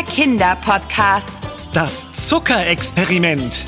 Kinderpodcast. Das Zuckerexperiment.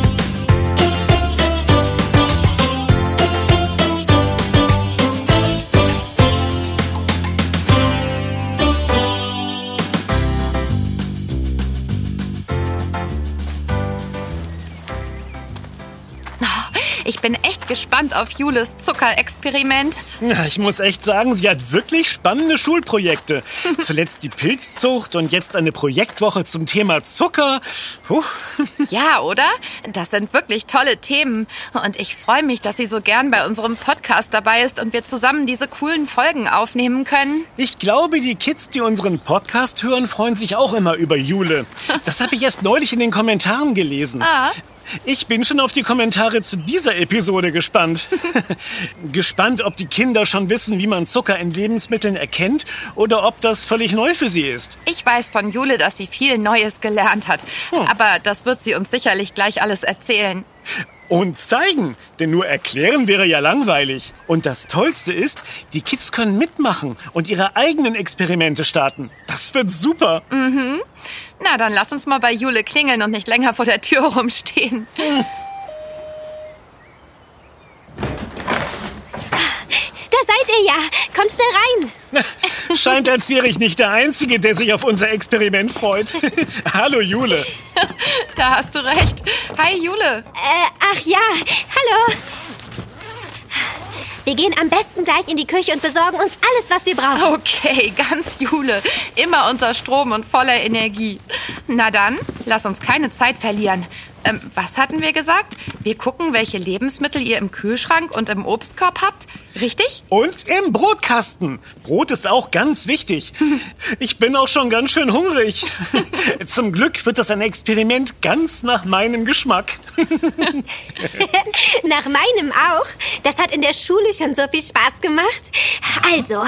Ich bin echt gespannt auf Jules Zuckerexperiment. Ja, ich muss echt sagen, sie hat wirklich spannende Schulprojekte. Zuletzt die Pilzzucht und jetzt eine Projektwoche zum Thema Zucker. Ja, oder? Das sind wirklich tolle Themen. Und ich freue mich, dass sie so gern bei unserem Podcast dabei ist und wir zusammen diese coolen Folgen aufnehmen können. Ich glaube, die Kids, die unseren Podcast hören, freuen sich auch immer über Jule. Das habe ich erst neulich in den Kommentaren gelesen. Ich bin schon auf die Kommentare zu dieser Episode gespannt. Gespannt, ob die Kinder schon wissen, wie man Zucker in Lebensmitteln erkennt oder ob das völlig neu für sie ist. Ich weiß von Jule, dass sie viel Neues gelernt hat. Aber das wird sie uns sicherlich gleich alles erzählen. Und zeigen, denn nur erklären wäre ja langweilig. Und das Tollste ist, die Kids können mitmachen und ihre eigenen Experimente starten. Das wird super. Na, dann lass uns mal bei Jule klingeln und nicht länger vor der Tür rumstehen. Da seid ihr ja. Kommt schnell rein. Scheint, als wäre ich nicht der Einzige, der sich auf unser Experiment freut. Hallo, Jule. Da hast du recht. Hi, Jule. Ach ja, hallo. Wir gehen am besten gleich in die Küche und besorgen uns alles, was wir brauchen. Okay, ganz Jule. Immer unter Strom und voller Energie. Na dann, lass uns keine Zeit verlieren. Was hatten wir gesagt? Wir gucken, welche Lebensmittel ihr im Kühlschrank und im Obstkorb habt. Richtig? Und im Brotkasten. Brot ist auch ganz wichtig. Ich bin auch schon ganz schön hungrig. Zum Glück wird das ein Experiment ganz nach meinem Geschmack. Nach meinem auch. Das hat in der Schule schon so viel Spaß gemacht. Also,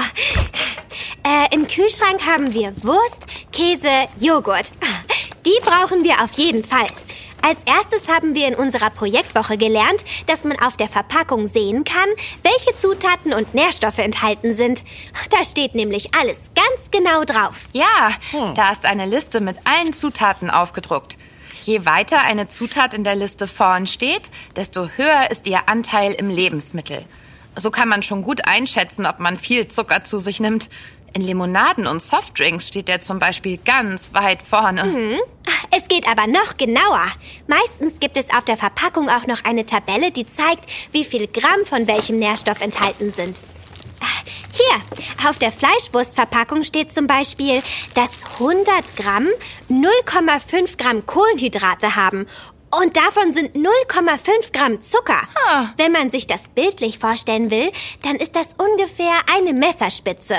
im Kühlschrank haben wir Wurst, Käse, Joghurt. Die brauchen wir auf jeden Fall. Als erstes haben wir in unserer Projektwoche gelernt, dass man auf der Verpackung sehen kann, welche Zutaten und Nährstoffe enthalten sind. Da steht nämlich alles ganz genau drauf. Ja, da ist eine Liste mit allen Zutaten aufgedruckt. Je weiter eine Zutat in der Liste vorn steht, desto höher ist ihr Anteil im Lebensmittel. So kann man schon gut einschätzen, ob man viel Zucker zu sich nimmt. In Limonaden und Softdrinks steht der zum Beispiel ganz weit vorne. Es geht aber noch genauer. Meistens gibt es auf der Verpackung auch noch eine Tabelle, die zeigt, wie viel Gramm von welchem Nährstoff enthalten sind. Hier, auf der Fleischwurstverpackung steht zum Beispiel, dass 100 Gramm 0,5 Gramm Kohlenhydrate haben. Und davon sind 0,5 Gramm Zucker. Wenn man sich das bildlich vorstellen will, dann ist das ungefähr eine Messerspitze.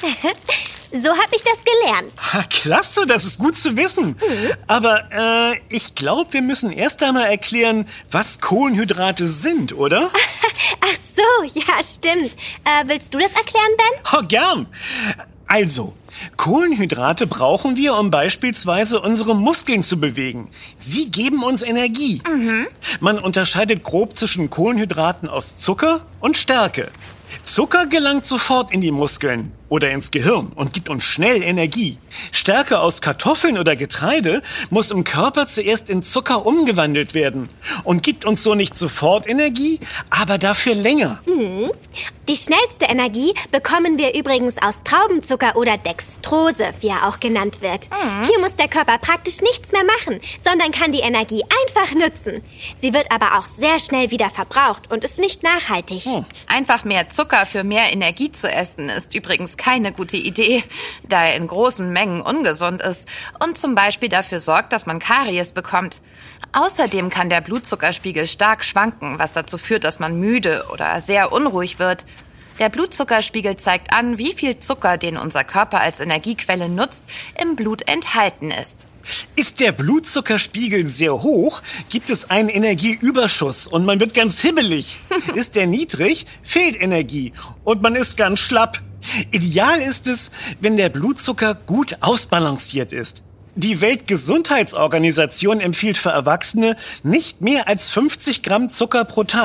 So habe ich das gelernt. Klasse, das ist gut zu wissen. Aber ich glaube, wir müssen erst einmal erklären, was Kohlenhydrate sind, oder? Ach so, ja, stimmt. Willst du das erklären, Ben? Oh, gern. Also, Kohlenhydrate brauchen wir, um beispielsweise unsere Muskeln zu bewegen. Sie geben uns Energie. Man unterscheidet grob zwischen Kohlenhydraten aus Zucker und Stärke. Zucker gelangt sofort in die Muskeln oder ins Gehirn und gibt uns schnell Energie. Stärke aus Kartoffeln oder Getreide muss im Körper zuerst in Zucker umgewandelt werden und gibt uns so nicht sofort Energie, aber dafür länger. Die schnellste Energie bekommen wir übrigens aus Traubenzucker oder Dextrose, wie er auch genannt wird. Hier muss der Körper praktisch nichts mehr machen, sondern kann die Energie einfach nutzen. Sie wird aber auch sehr schnell wieder verbraucht und ist nicht nachhaltig. Einfach mehr Zucker für mehr Energie zu essen, ist übrigens keine gute Idee, da er in großen Mengen ungesund ist und zum Beispiel dafür sorgt, dass man Karies bekommt. Außerdem kann der Blutzuckerspiegel stark schwanken, was dazu führt, dass man müde oder sehr unruhig wird. Der Blutzuckerspiegel zeigt an, wie viel Zucker, den unser Körper als Energiequelle nutzt, im Blut enthalten ist. Ist der Blutzuckerspiegel sehr hoch, gibt es einen Energieüberschuss und man wird ganz hibbelig. Ist der niedrig, fehlt Energie und man ist ganz schlapp. Ideal ist es, wenn der Blutzucker gut ausbalanciert ist. Die Weltgesundheitsorganisation empfiehlt für Erwachsene nicht mehr als 50 Gramm Zucker pro Tag.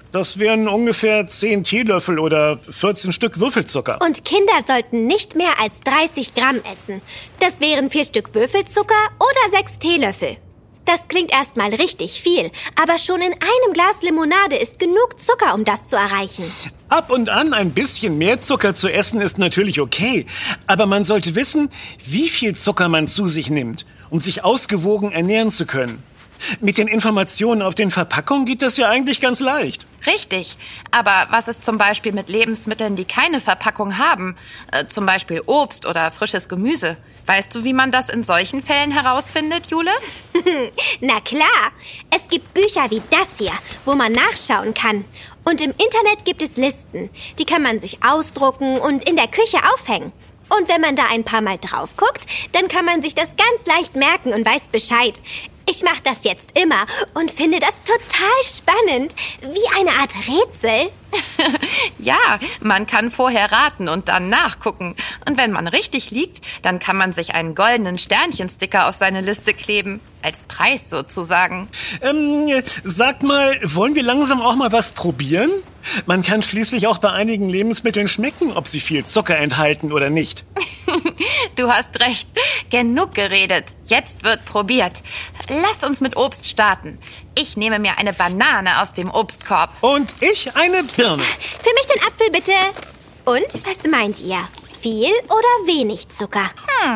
Das wären ungefähr 10 Teelöffel oder 14 Stück Würfelzucker. Und Kinder sollten nicht mehr als 30 Gramm essen. Das wären 4 Stück Würfelzucker oder 6 Teelöffel. Das klingt erstmal richtig viel, aber schon in einem Glas Limonade ist genug Zucker, um das zu erreichen. Ab und an ein bisschen mehr Zucker zu essen ist natürlich okay. Aber man sollte wissen, wie viel Zucker man zu sich nimmt, um sich ausgewogen ernähren zu können. Mit den Informationen auf den Verpackungen geht das ja eigentlich ganz leicht. Richtig. Aber was ist zum Beispiel mit Lebensmitteln, die keine Verpackung haben? Zum Beispiel Obst oder frisches Gemüse. Weißt du, wie man das in solchen Fällen herausfindet, Jule? Na klar. Es gibt Bücher wie das hier, wo man nachschauen kann. Und im Internet gibt es Listen. Die kann man sich ausdrucken und in der Küche aufhängen. Und wenn man da ein paar Mal drauf guckt, dann kann man sich das ganz leicht merken und weiß Bescheid. Ich mache das jetzt immer und finde das total spannend. Wie eine Art Rätsel. Ja, man kann vorher raten und dann nachgucken. Und wenn man richtig liegt, dann kann man sich einen goldenen Sternchensticker auf seine Liste kleben. Als Preis sozusagen. Sag mal, wollen wir langsam auch mal was probieren? Man kann schließlich auch bei einigen Lebensmitteln schmecken, ob sie viel Zucker enthalten oder nicht. Du hast recht. Genug geredet. Jetzt wird probiert. Lasst uns mit Obst starten. Ich nehme mir eine Banane aus dem Obstkorb. Und ich eine Birne. Für mich den Apfel, bitte. Und, was meint ihr? Viel oder wenig Zucker?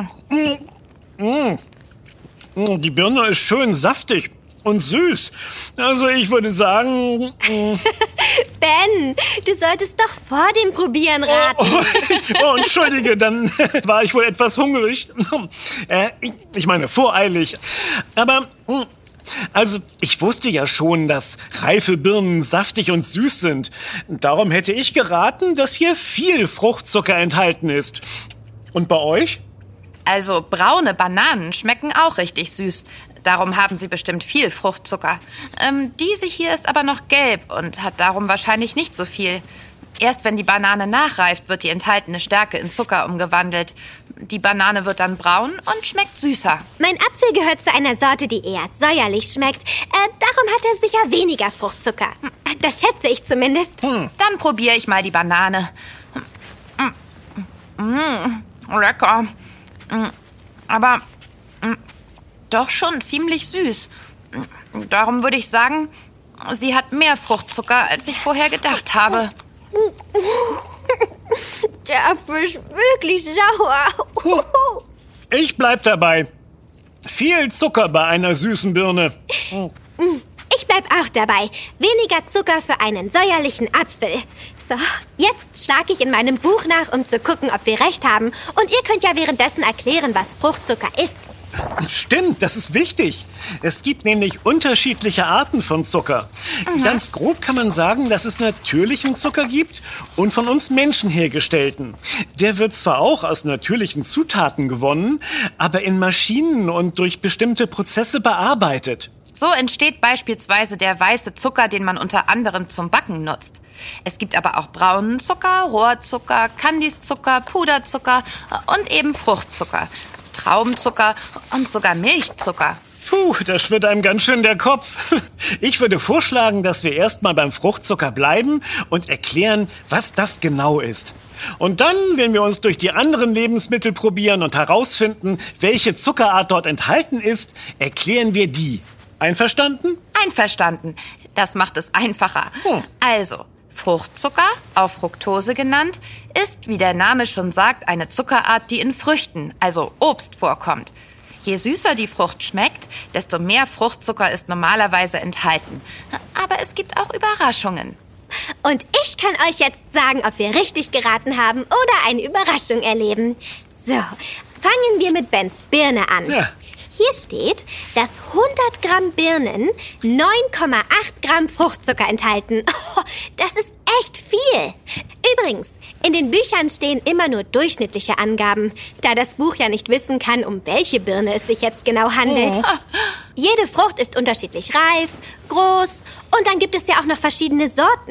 Die Birne ist schön saftig und süß. Also ich würde sagen... Ben, du solltest doch vor dem Probieren raten. Oh, entschuldige, dann war ich wohl etwas hungrig. Ich meine, voreilig. Aber... Also, ich wusste ja schon, dass reife Birnen saftig und süß sind. Darum hätte ich geraten, dass hier viel Fruchtzucker enthalten ist. Und bei euch? Also braune Bananen schmecken auch richtig süß. Darum haben sie bestimmt viel Fruchtzucker. Diese hier ist aber noch gelb und hat darum wahrscheinlich nicht so viel. Erst wenn die Banane nachreift, wird die enthaltene Stärke in Zucker umgewandelt. Die Banane wird dann braun und schmeckt süßer. Mein Apfel gehört zu einer Sorte, die eher säuerlich schmeckt. Darum hat er sicher weniger Fruchtzucker. Das schätze ich zumindest. Dann probiere ich mal die Banane. Lecker. Aber doch schon ziemlich süß. Darum würde ich sagen, sie hat mehr Fruchtzucker, als ich vorher gedacht habe. Der Apfel ist wirklich sauer. Ich bleib dabei. Viel Zucker bei einer süßen Birne. Ich bleib auch dabei. Weniger Zucker für einen säuerlichen Apfel. So, jetzt schlage ich in meinem Buch nach, um zu gucken, ob wir recht haben. Und ihr könnt ja währenddessen erklären, was Fruchtzucker ist. Stimmt, das ist wichtig. Es gibt nämlich unterschiedliche Arten von Zucker. Ganz grob kann man sagen, dass es natürlichen Zucker gibt und von uns Menschen hergestellten. Der wird zwar auch aus natürlichen Zutaten gewonnen, aber in Maschinen und durch bestimmte Prozesse bearbeitet. So entsteht beispielsweise der weiße Zucker, den man unter anderem zum Backen nutzt. Es gibt aber auch braunen Zucker, Rohrzucker, Kandiszucker, Puderzucker und eben Fruchtzucker, Traubenzucker und sogar Milchzucker. Puh, da schwirrt einem ganz schön der Kopf. Ich würde vorschlagen, dass wir erstmal beim Fruchtzucker bleiben und erklären, was das genau ist. Und dann, wenn wir uns durch die anderen Lebensmittel probieren und herausfinden, welche Zuckerart dort enthalten ist, erklären wir die. Einverstanden? Einverstanden. Das macht es einfacher. Also, Fruchtzucker, auch Fructose genannt, ist, wie der Name schon sagt, eine Zuckerart, die in Früchten, also Obst, vorkommt. Je süßer die Frucht schmeckt, desto mehr Fruchtzucker ist normalerweise enthalten. Aber es gibt auch Überraschungen. Und ich kann euch jetzt sagen, ob wir richtig geraten haben oder eine Überraschung erleben. So, fangen wir mit Bens Birne an. Ja. Hier steht, dass 100 Gramm Birnen 9,8 Gramm Fruchtzucker enthalten. Oh, das ist echt viel. Übrigens, in den Büchern stehen immer nur durchschnittliche Angaben, da das Buch ja nicht wissen kann, um welche Birne es sich jetzt genau handelt. Jede Frucht ist unterschiedlich reif, groß und dann gibt es ja auch noch verschiedene Sorten.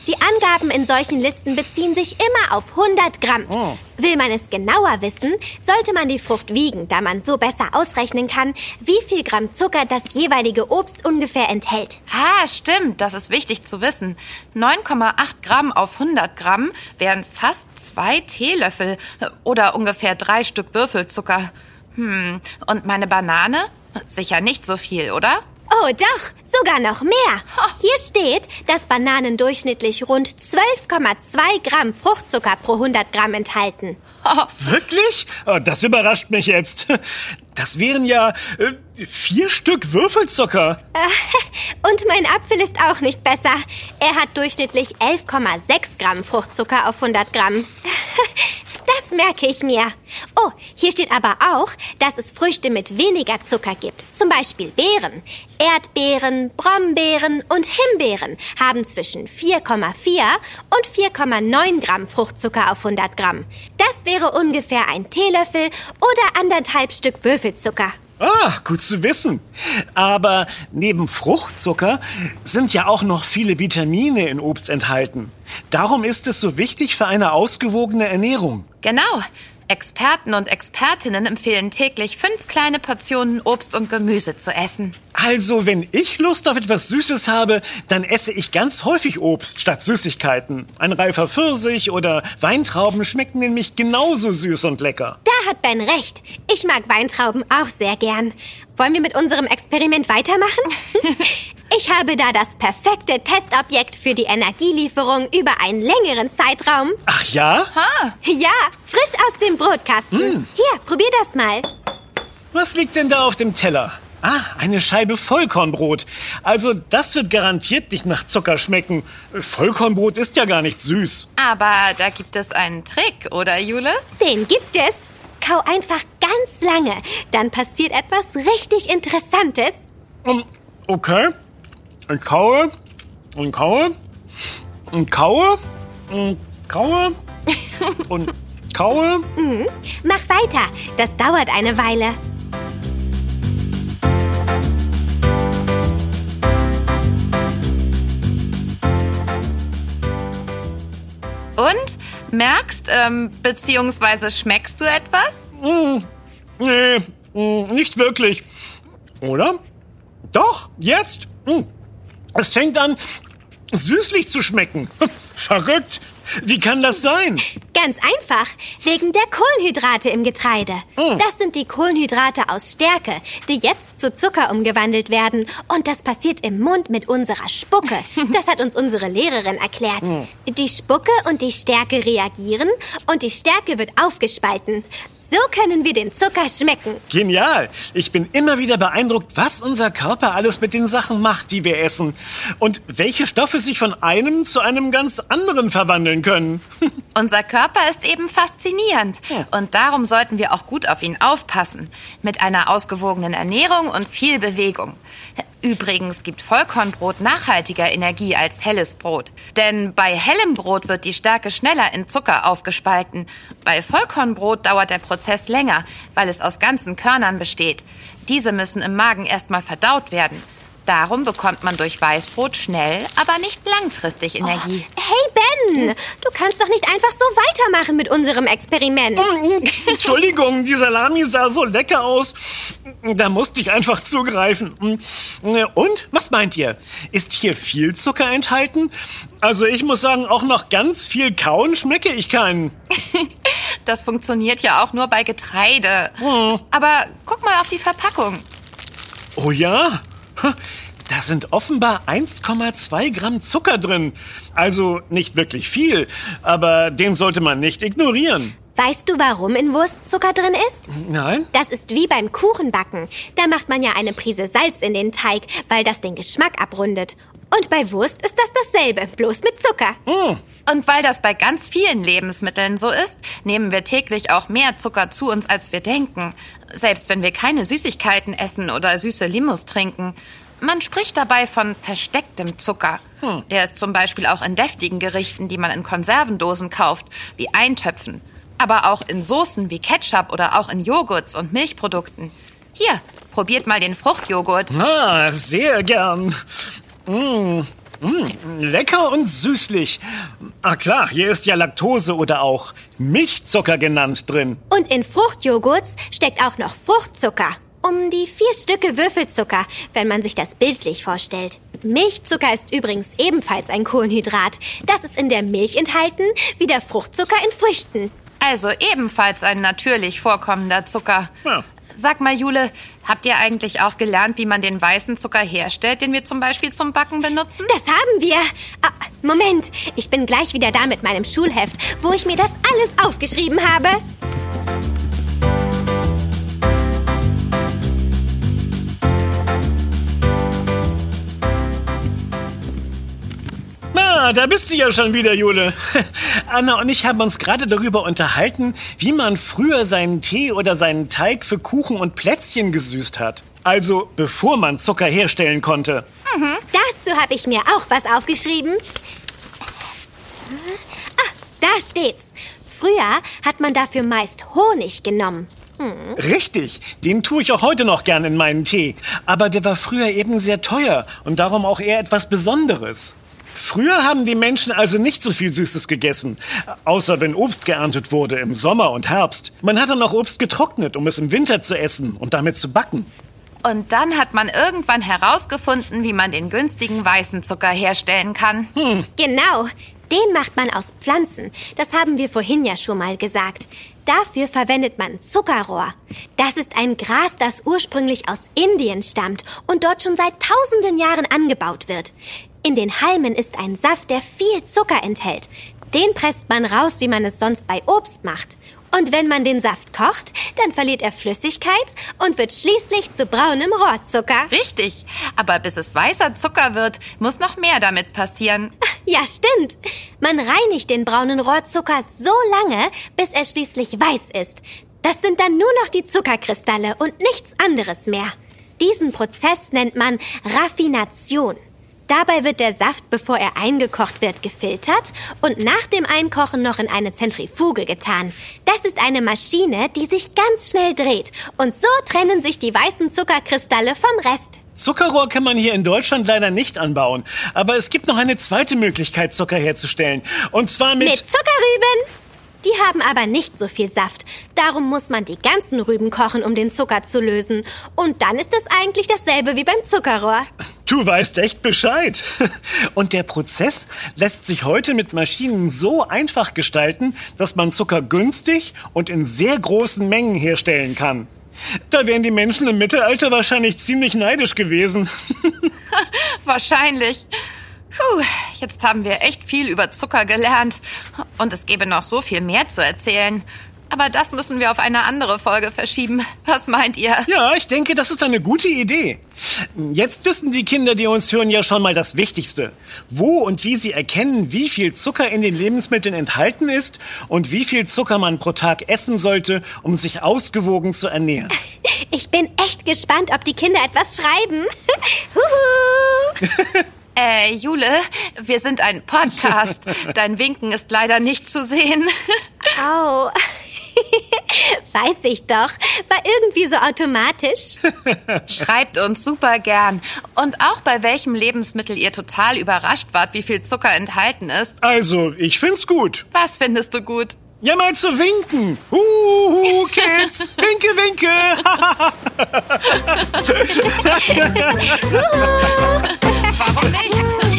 Die Angaben in solchen Listen beziehen sich immer auf 100 Gramm. Will man es genauer wissen, sollte man die Frucht wiegen, da man so besser ausrechnen kann, wie viel Gramm Zucker das jeweilige Obst ungefähr enthält. Ah, stimmt, das ist wichtig zu wissen. 9,8 Gramm auf 100 Gramm wären fast 2 Teelöffel oder ungefähr 3 Stück Würfelzucker. Und meine Banane? Sicher nicht so viel, oder? Oh doch, sogar noch mehr. Hier steht, dass Bananen durchschnittlich rund 12,2 Gramm Fruchtzucker pro 100 Gramm enthalten. Wirklich? Oh, das überrascht mich jetzt. Das wären ja 4 Stück Würfelzucker. Und mein Apfel ist auch nicht besser. Er hat durchschnittlich 11,6 Gramm Fruchtzucker auf 100 Gramm. Das merke ich mir. Oh, hier steht aber auch, dass es Früchte mit weniger Zucker gibt. Zum Beispiel Beeren. Erdbeeren, Brombeeren und Himbeeren haben zwischen 4,4 und 4,9 Gramm Fruchtzucker auf 100 Gramm. Das wäre ungefähr ein Teelöffel oder 1,5 Stück Würfelzucker. Ah, gut zu wissen. Aber neben Fruchtzucker sind ja auch noch viele Vitamine in Obst enthalten. Darum ist es so wichtig für eine ausgewogene Ernährung. Genau. Experten und Expertinnen empfehlen täglich 5 kleine Portionen Obst und Gemüse zu essen. Also, wenn ich Lust auf etwas Süßes habe, dann esse ich ganz häufig Obst statt Süßigkeiten. Ein reifer Pfirsich oder Weintrauben schmecken nämlich genauso süß und lecker. Da hat Ben recht. Ich mag Weintrauben auch sehr gern. Wollen wir mit unserem Experiment weitermachen? Ich habe da das perfekte Testobjekt für die Energielieferung über einen längeren Zeitraum. Ach ja? Ja, frisch aus dem Brotkasten. Hier, probier das mal. Was liegt denn da auf dem Teller? Ah, eine Scheibe Vollkornbrot. Also das wird garantiert nicht nach Zucker schmecken. Vollkornbrot ist ja gar nicht süß. Aber da gibt es einen Trick, oder Jule? Den gibt es. Kau einfach ganz lange. Dann passiert etwas richtig Interessantes. Okay. Ich kaue und kaue und kaue und kaue und kaue. Mach weiter. Das dauert eine Weile. Und? Merkst, beziehungsweise schmeckst du etwas? Nee, nicht wirklich. Oder? Doch, jetzt. Es fängt an, süßlich zu schmecken. Verrückt. Wie kann das sein? Ganz einfach, wegen der Kohlenhydrate im Getreide. Das sind die Kohlenhydrate aus Stärke, die jetzt zu Zucker umgewandelt werden. Und das passiert im Mund mit unserer Spucke. Das hat uns unsere Lehrerin erklärt. Die Spucke und die Stärke reagieren und die Stärke wird aufgespalten. So können wir den Zucker schmecken. Genial. Ich bin immer wieder beeindruckt, was unser Körper alles mit den Sachen macht, die wir essen. Und welche Stoffe sich von einem zu einem ganz anderen verwandeln können. Unser Körper ist eben faszinierend. Und darum sollten wir auch gut auf ihn aufpassen. Mit einer ausgewogenen Ernährung und viel Bewegung. Übrigens gibt Vollkornbrot nachhaltiger Energie als helles Brot. Denn bei hellem Brot wird die Stärke schneller in Zucker aufgespalten. Bei Vollkornbrot dauert der Prozess länger, weil es aus ganzen Körnern besteht. Diese müssen im Magen erstmal verdaut werden. Darum bekommt man durch Weißbrot schnell, aber nicht langfristig Energie. Hey Ben, du kannst doch nicht einfach so weitermachen mit unserem Experiment. Entschuldigung, die Salami sah so lecker aus. Da musste ich einfach zugreifen. Und, was meint ihr? Ist hier viel Zucker enthalten? Also ich muss sagen, auch noch ganz viel kauen schmecke ich keinen. Das funktioniert ja auch nur bei Getreide. Aber guck mal auf die Verpackung. Oh ja? Da sind offenbar 1,2 Gramm Zucker drin. Also nicht wirklich viel, aber den sollte man nicht ignorieren. Weißt du, warum in Wurst Zucker drin ist? Nein? Das ist wie beim Kuchenbacken. Da macht man ja eine Prise Salz in den Teig, weil das den Geschmack abrundet. Und bei Wurst ist das dasselbe, bloß mit Zucker. Und weil das bei ganz vielen Lebensmitteln so ist, nehmen wir täglich auch mehr Zucker zu uns, als wir denken. Selbst wenn wir keine Süßigkeiten essen oder süße Limos trinken. Man spricht dabei von verstecktem Zucker. Der ist zum Beispiel auch in deftigen Gerichten, die man in Konservendosen kauft, wie Eintöpfen. Aber auch in Soßen wie Ketchup oder auch in Joghurts und Milchprodukten. Hier, probiert mal den Fruchtjoghurt. Ah, sehr gern. Lecker und süßlich. Ah klar, hier ist ja Laktose oder auch Milchzucker genannt drin. Und in Fruchtjoghurts steckt auch noch Fruchtzucker. Um die 4 Stücke Würfelzucker, wenn man sich das bildlich vorstellt. Milchzucker ist übrigens ebenfalls ein Kohlenhydrat. Das ist in der Milch enthalten, wie der Fruchtzucker in Früchten. Also ebenfalls ein natürlich vorkommender Zucker. Ja. Sag mal, Jule, habt ihr eigentlich auch gelernt, wie man den weißen Zucker herstellt, den wir zum Beispiel zum Backen benutzen? Das haben wir. Ah, Moment, ich bin gleich wieder da mit meinem Schulheft, wo ich mir das alles aufgeschrieben habe. Ah, da bist du ja schon wieder, Jule. Anna und ich haben uns gerade darüber unterhalten, wie man früher seinen Tee oder seinen Teig für Kuchen und Plätzchen gesüßt hat. Also bevor man Zucker herstellen konnte. Dazu habe ich mir auch was aufgeschrieben. Ah, da steht's. Früher hat man dafür meist Honig genommen. Richtig, den tue ich auch heute noch gern in meinen Tee. Aber der war früher eben sehr teuer und darum auch eher etwas Besonderes. Früher haben die Menschen also nicht so viel Süßes gegessen, außer wenn Obst geerntet wurde im Sommer und Herbst. Man hat dann auch Obst getrocknet, um es im Winter zu essen und damit zu backen. Und dann hat man irgendwann herausgefunden, wie man den günstigen weißen Zucker herstellen kann. Genau, den macht man aus Pflanzen. Das haben wir vorhin ja schon mal gesagt. Dafür verwendet man Zuckerrohr. Das ist ein Gras, das ursprünglich aus Indien stammt und dort schon seit tausenden Jahren angebaut wird. In den Halmen ist ein Saft, der viel Zucker enthält. Den presst man raus, wie man es sonst bei Obst macht. Und wenn man den Saft kocht, dann verliert er Flüssigkeit und wird schließlich zu braunem Rohrzucker. Richtig, aber bis es weißer Zucker wird, muss noch mehr damit passieren. Ja, stimmt. Man reinigt den braunen Rohrzucker so lange, bis er schließlich weiß ist. Das sind dann nur noch die Zuckerkristalle und nichts anderes mehr. Diesen Prozess nennt man Raffination. Dabei wird der Saft, bevor er eingekocht wird, gefiltert und nach dem Einkochen noch in eine Zentrifuge getan. Das ist eine Maschine, die sich ganz schnell dreht. Und so trennen sich die weißen Zuckerkristalle vom Rest. Zuckerrohr kann man hier in Deutschland leider nicht anbauen. Aber es gibt noch eine zweite Möglichkeit, Zucker herzustellen. Und zwar mit Zuckerrüben! Die haben aber nicht so viel Saft. Darum muss man die ganzen Rüben kochen, um den Zucker zu lösen. Und dann ist es eigentlich dasselbe wie beim Zuckerrohr. Du weißt echt Bescheid. Und der Prozess lässt sich heute mit Maschinen so einfach gestalten, dass man Zucker günstig und in sehr großen Mengen herstellen kann. Da wären die Menschen im Mittelalter wahrscheinlich ziemlich neidisch gewesen. Wahrscheinlich. Puh, jetzt haben wir echt viel über Zucker gelernt. Und es gäbe noch so viel mehr zu erzählen. Aber das müssen wir auf eine andere Folge verschieben. Was meint ihr? Ja, ich denke, das ist eine gute Idee. Jetzt wissen die Kinder, die uns hören, ja schon mal das Wichtigste. Wo und wie sie erkennen, wie viel Zucker in den Lebensmitteln enthalten ist und wie viel Zucker man pro Tag essen sollte, um sich ausgewogen zu ernähren. Ich bin echt gespannt, ob die Kinder etwas schreiben. Huhu! Jule, wir sind ein Podcast. Dein Winken ist leider nicht zu sehen. Au. Weiß ich doch. War irgendwie so automatisch. Schreibt uns super gern. Und auch bei welchem Lebensmittel ihr total überrascht wart, wie viel Zucker enthalten ist. Also, ich find's gut. Was findest du gut? Ja, mal zu winken. Kids. Winke, winke. Warum nicht?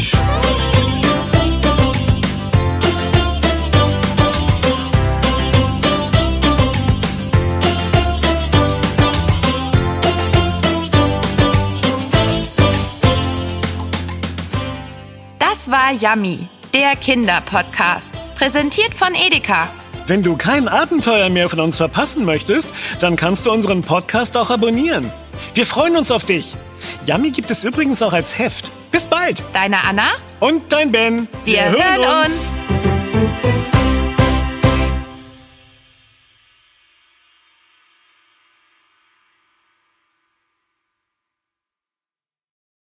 Das war Yummy, der Kinderpodcast. Präsentiert von Edeka. Wenn du kein Abenteuer mehr von uns verpassen möchtest, dann kannst du unseren Podcast auch abonnieren. Wir freuen uns auf dich. Yummy gibt es übrigens auch als Heft. Bis bald. Deine Anna und dein Ben. Wir hören uns.